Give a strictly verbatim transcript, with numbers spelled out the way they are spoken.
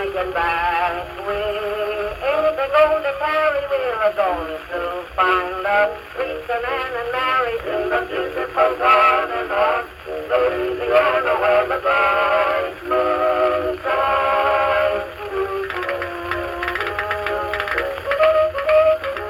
wagon back. We ain't going to carry, we're going to find a Lisa and Mary in the beautiful garden